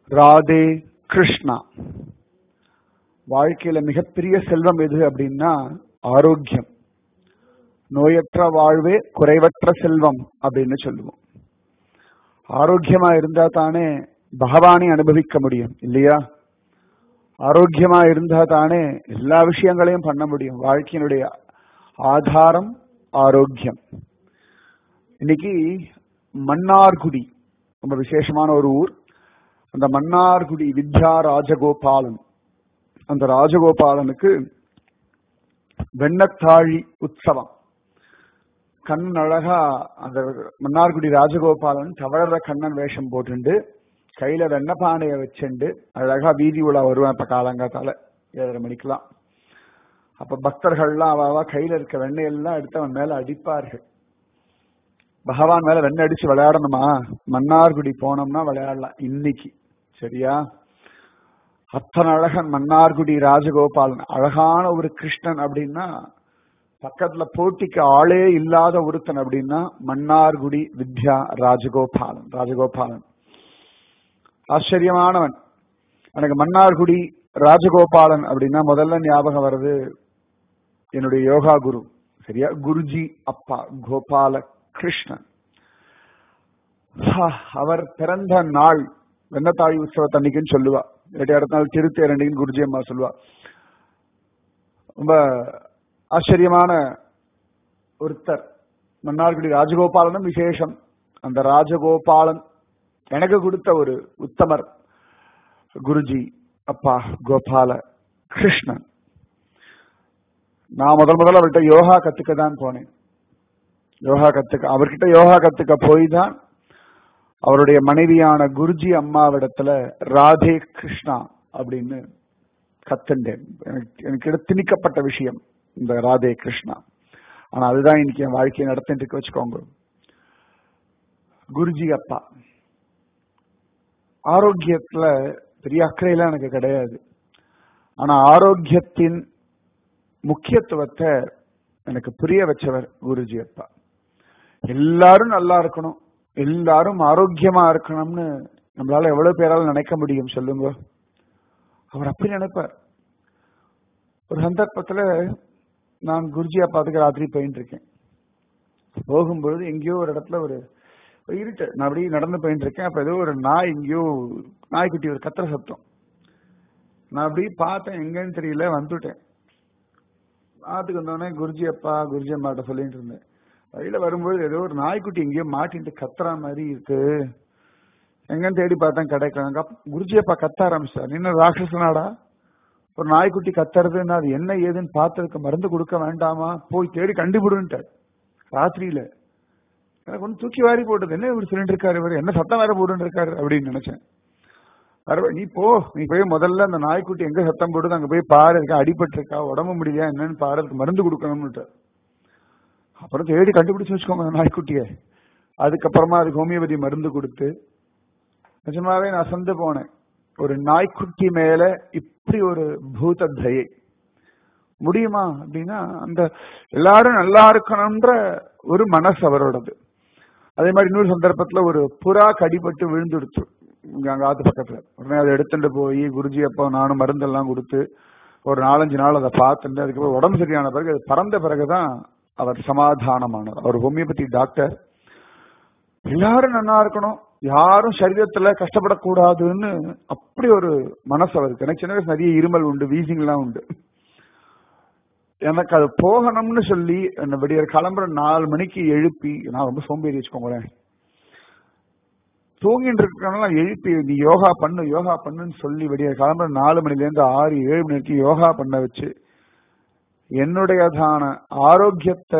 ராதே கிருஷ்ணா. வாழ்க்கையில மிகப்பெரிய செல்வம் எது அப்படின்னா ஆரோக்கியம். நோயற்ற வாழ்வே குறைவற்ற செல்வம் அப்படின்னு சொல்லுவோம். ஆரோக்கியமா இருந்தா தானே பகவானை அனுபவிக்க முடியும் இல்லையா? ஆரோக்கியமா இருந்தா தானே எல்லா விஷயங்களையும் பண்ண முடியும். வாழ்க்கையினுடைய ஆதாரம் ஆரோக்கியம். இன்னைக்கு மன்னார்குடி ரொம்ப விசேஷமான ஒரு ஊர். அந்த மன்னார்குடி வித்யா ராஜகோபாலன், அந்த ராஜகோபாலனுக்கு வெண்ணத்தாழி உற்சவம். கண் அழகா அந்த மன்னார்குடி ராஜகோபாலன் தவழற கண்ணன் வேஷம் போட்டுண்டு கையில வெண்ணப்பானைய வச்சுண்டு அழகா வீதி உலா வருவான். இப்ப காலங்காத்தால 7:30 மணிக்கெல்லாம். அப்ப பக்தர்கள்லாம் அவாவா கையில இருக்க வெண்ணையெல்லாம் எடுத்து அவன் மேல அடிப்பார்கள். பகவான் மேல வெண்ணெய் அடிச்சு விளையாடணுமா? மன்னார்குடி போனோம்னா விளையாடலாம் இன்னைக்கு. சரியா? அத்தனை அழகன் மன்னார்குடி ராஜகோபாலன். அழகான ஒரு கிருஷ்ணன் அப்படின்னா பக்கத்துல போட்டிக்கு ஆளே இல்லாத ஒருத்தன் அப்படின்னா மன்னார்குடி வித்யா ராஜகோபாலன். ராஜகோபாலன் ஆச்சரியமானவன். எனக்கு மன்னார்குடி ராஜகோபாலன் அப்படின்னா முதல்ல ஞாபகம் வர்றது என்னுடைய யோகா குரு. சரியா? குருஜி அப்பா கோபால கிருஷ்ணன். அவர் பிறந்த நாள் வெண்ணத்தாழி உற்சவத்தை அன்னைக்குன்னு சொல்லுவா. அடுத்த நாள் திருத்தேர் அன்னைக்குன்னு குருஜி அம்மா சொல்லுவா. ரொம்ப ஆச்சரியமான ஒருத்தர் மன்னார்குடி ராஜகோபாலனும் விசேஷம். அந்த ராஜகோபாலன் எனக்கு கொடுத்த ஒரு உத்தமர் குருஜி அப்பா கோபால கிருஷ்ணன். நான் முதல்ல அவர்கிட்ட யோகா கத்துக்க தான் போனேன். அவர்கிட்ட யோகா கத்துக்க போய் தான் அவருடைய மனைவியான குருஜி அம்மாவிடத்துல ராதே கிருஷ்ணா அப்படின்னு கத்துண்டேன். எனக்கு திணிக்கப்பட்ட விஷயம் இந்த ராதே கிருஷ்ணா. ஆனா அதுதான் இன்னைக்கு என் வாழ்க்கையை நடத்திட்டு வச்சுக்கோங்க. குருஜி அப்பா ஆரோக்கியத்துல பெரிய அக்கறையெல்லாம் எனக்கு கிடையாது. ஆனா ஆரோக்கியத்தின் முக்கியத்துவத்தை எனக்கு புரிய வச்சவர் குருஜி அப்பா. எல்லாரும் நல்லா இருக்கணும், எல்லாரும் ஆரோக்கியமா இருக்கணும்னு நம்மளால எவ்வளவு பேரால நினைக்க முடியும் சொல்லுங்க? அவர் அப்படி நினைப்பார். ஒரு சந்தர்ப்பத்துல நான் குருஜி அப்பாத்துக்கு ராத்திரி போயிட்டு இருக்கேன். போகும்பொழுது எங்கேயோ ஒரு இடத்துல ஒரு இருட்டு, நான் அப்படியே நடந்து போயிட்டு இருக்கேன். அப்ப ஏதோ ஒரு நாய், எங்கேயோ நாய்க்குட்டி ஒரு கத்துற சத்தம். நான் அப்படியே பார்த்தேன், எங்கன்னு தெரியல, வந்துட்டேன். ஆத்துக்கு வந்தோடனே குருஜி அம்மாட்ட சொல்லிட்டு இருந்தேன். வழியில வரும்போது ஏதோ ஒரு நாய்க்குட்டி எங்கேயோ மாட்டிட்டு கத்துற மாதிரி இருக்கு, எங்கன்னு தேடி பார்த்தேன் கிடைக்கல. குருஜி அப்பா கத்த ஆரம்பிச்சார். நின்ன ராட்சசனாடா, ஒரு நாய்க்குட்டி கத்துறதுன்னா அது என்ன ஏதுன்னு பார்த்ததுக்கு மருந்து கொடுக்க வேண்டாமா, போய் தேடி கண்டுபிடுன்ட்டார் ராத்திரியில. எனக்கு ஒன்று தூக்கி வாரி போட்டது. என்ன இப்படி சொல்லிட்டு இருக்காரு இவர், என்ன சத்தம் வேற போட்டு இருக்காரு அப்படின்னு நினைச்சேன். நீ போய் முதல்ல அந்த நாய்க்குட்டி எங்க சத்தம் போடுது அங்க போய் பாரு, இருக்கா அடிபட்டு இருக்கா, உடம்பு முடியலையா என்னன்னு பாரு, அதுக்கு மருந்து கொடுக்கணும்னு. அப்புறம் தேடி கண்டுபிடிச்சு வச்சுக்கோங்க அந்த நாய்க்குட்டிய. அதுக்கப்புறமா அதுக்கு ஹோமியோபதி மருந்து கொடுத்து நிஜமாவே நான் அசந்து போனேன். ஒரு நாய்க்குட்டி மேல இப்படி ஒரு பூத தயை முடியுமா அப்படின்னா, அந்த எல்லாரும் நல்லா இருக்கணும்ன்ற ஒரு மனசு அவரோடது. அதே மாதிரி இன்னொரு சந்தர்ப்பத்துல ஒரு புறா கடிபட்டு விழுந்துடுச்சு அங்க ஆத்து பக்கத்துல. உடனே அதை எடுத்துட்டு போய் குருஜி அப்போ நானும் மருந்தெல்லாம் கொடுத்து ஒரு 4-5 நாள் அதை பார்த்துட்டு அதுக்கப்புறம் உடம்பு சரியான பிறகு அது பறந்த பிறகுதான் அவர் சமாதானமானார். அவர் ஹோமியோபதி டாக்டர். எல்லாரும் நல்லா இருக்கணும், யாரும் சரீரத்துல கஷ்டப்படக்கூடாதுன்னு அப்படி ஒரு மனசு அவருக்கு. எனக்கு சின்ன வயசு நிறைய இருமல் உண்டு, வீசிங் எல்லாம் உண்டு. எனக்கு அது போகணும்னு சொல்லி என்ன விடியற் கிளம்புற 4 மணிக்கு எழுப்பி, நான் ரொம்ப சோம்பேறி வச்சுக்கோங்களேன், தூங்கிட்டு இருக்கனால எழுப்பி நீ யோகா பண்ணுன்னு சொல்லி விடியற் கிளம்புற 4 மணிலேருந்து 6-7 மணிக்கு யோகா பண்ண வச்சு என்னுடையதான ஆரோக்கியத்தை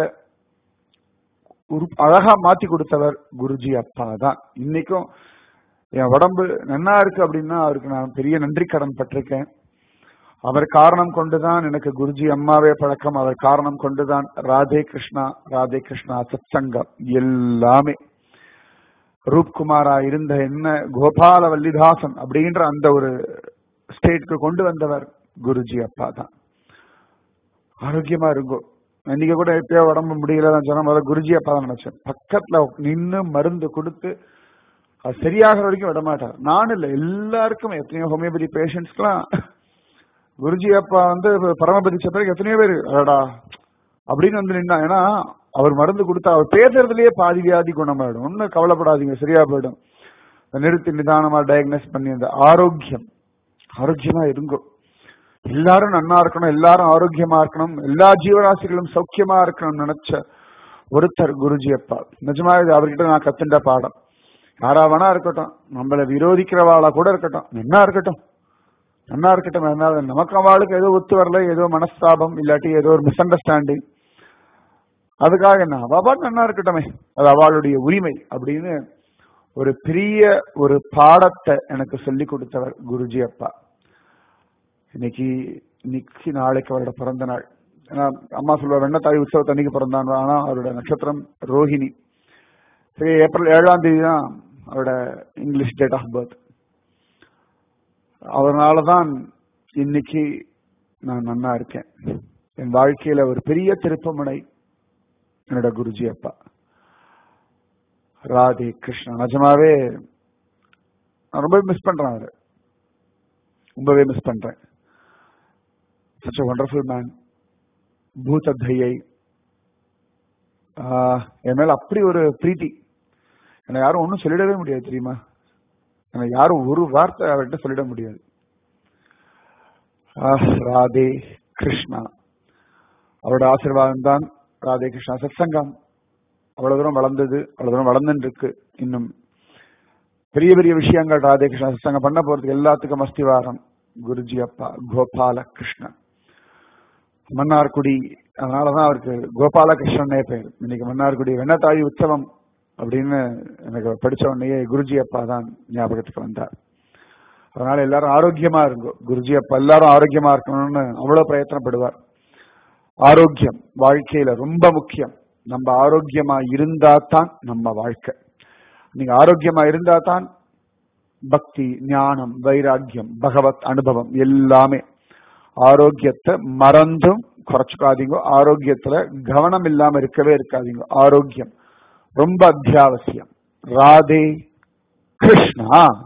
அழகா மாத்தி கொடுத்தவர் குருஜி அப்பா தான். இன்னைக்கும் என் உடம்பு நன்னா இருக்கு அப்படின்னா அவருக்கு நான் பெரிய நன்றி கடன் பட்டிருக்கேன். அவர் காரணம் கொண்டுதான் எனக்கு குருஜி அம்மாவே பழக்கம். அவர் காரணம் கொண்டுதான் ராதே கிருஷ்ணா சத்சங்கம் எல்லாமே. ரூப்குமாரா இருந்த என்ன கோபால வல்லிதாசன் அப்படின்ற அந்த ஒரு ஸ்டேட்க்கு கொண்டு வந்தவர் குருஜி அப்பா தான். ஆரோக்கியமா இருக்கும். இன்னைக்கு கூட எப்பயோ உடம்பு முடியல சொன்ன குருஜி அப்பா தான் நினைச்சேன். பக்கத்துல நின்று மருந்து கொடுத்து அது சரியாகிற வரைக்கும் விட மாட்டார். நானும் இல்லை, எல்லாருக்கும் எத்தனையோ ஹோமியோபதி பேஷண்ட்ஸ்க்குலாம் குருஜி அப்பா வந்து பரமபதிச்ச பிறகு எத்தனையோ பேர் அடடா அப்படின்னு வந்து நின்னா. ஏன்னா அவர் மருந்து கொடுத்தா அவர் பேசுறதுலயே பாதி வியாதி குணமாயிடும். ஒன்னும் கவலைப்படாதீங்க, சரியா போயிடும். நிறுத்தி நிதானமா டயக்னோஸ் பண்ணி அந்த ஆரோக்கியமா இருங்கோ. எல்லாரும் நன்னா இருக்கணும், எல்லாரும் ஆரோக்கியமா இருக்கணும், எல்லா ஜீவராசிகளும் சௌக்கியமா இருக்கணும்னு நினைச்ச ஒருத்தர் குருஜி அப்பா. நிஜமா இது அவர்கிட்ட நான் கத்துண்ட பாடம். யாரா வேணா இருக்கட்டும், நம்மளை விரோதிக்கிறவாளா கூட இருக்கட்டும், நன்னா இருக்கட்டும். நமக்கு அவளுக்கு ஏதோ ஒத்து வரல, ஏதோ மனஸ்தாபம், இல்லாட்டி ஏதோ ஒரு மிஸ் அண்டர்ஸ்டாண்டிங், அதுக்காக என்ன அவா நன்னா இருக்கட்டுமே, அது அவளுடைய உரிமை அப்படின்னு ஒரு பெரிய ஒரு பாடத்தை எனக்கு சொல்லி கொடுத்தவர் குருஜி அப்பா. இன்னைக்கு நாளைக்கு அவரோட பிறந்த நாள். அம்மா சொல்லுவா வெண்ணத்தாய் உற்சவத்தை அன்னைக்கு பிறந்தான். ஆனா அவரோட நட்சத்திரம் ரோஹிணி. சரி, ஏப்ரல் 7ஆம் தேதி தான் அவரோட இங்கிலீஷ் டேட் ஆஃப் பர்த். அதனாலதான் இன்னைக்கு நான் நன்னா இருக்கேன். என் வாழ்க்கையில ஒரு பெரிய திருப்பமுனை என்னோட குருஜி அப்பா. ராதே கிருஷ்ணா. நிஜமாவே நான் ரொம்பவே மிஸ் பண்றேன் அவரை, ரொம்பவே மிஸ் பண்றேன். such a wonderful man. பூத தயை, என் மேல அப்படி ஒரு பிரீத்தி. என்னை யாரும் ஒன்றும் சொல்லிடவே முடியாது தெரியுமா. எனக்கு யாரும் ஒரு வார்த்தை அவர்கிட்ட சொல்லிட முடியாது. ராதே கிருஷ்ணா. அவரோட ஆசீர்வாதம் தான் ராதே கிருஷ்ணா. சத்சங்கம் அவ்வளவு தூரம் வளர்ந்தது, அவ்வளவு தூரம் வளர்ந்துட்டு இருக்கு. இன்னும் பெரிய பெரிய விஷயங்கள் ராதே கிருஷ்ணா சத்சங்கம் பண்ண போறதுக்கு எல்லாத்துக்கும் அஸ்திவாரம் குருஜி அப்பா கோபால கிருஷ்ணன். மன்னார்குடி, அதனாலதான் அவருக்கு கோபாலகிருஷ்ணனே பேர். இன்னைக்கு மன்னார்குடி வெண்ணத்தாயி உற்சவம் அப்படின்னு எனக்கு படிச்ச உடனே குருஜி அப்பா தான் ஞாபகத்துக்கு வந்தார். அதனால எல்லாரும் ஆரோக்கியமா இருக்கும். குருஜி அப்பா எல்லாரும் ஆரோக்கியமா இருக்கணும்னு அவ்வளவு பிரயத்தனப்படுவார். ஆரோக்கியம் வாழ்க்கையில ரொம்ப முக்கியம். நம்ம ஆரோக்கியமா இருந்தா தான் நம்ம வாழ்க்கை. நீங்க ஆரோக்கியமா இருந்தா தான் பக்தி, ஞானம், வைராக்கியம், பகவத் அனுபவம் எல்லாமே. ஆரோக்கியத்தை மறந்தும் குறைச்சுக்காதீங்க. ஆரோக்கியத்துல கவனம் இல்லாம இருக்கவே இருக்காதீங்க. ஆரோக்கியம் ரொம்ப அத்தியாவசியம். ராதே கிருஷ்ணா.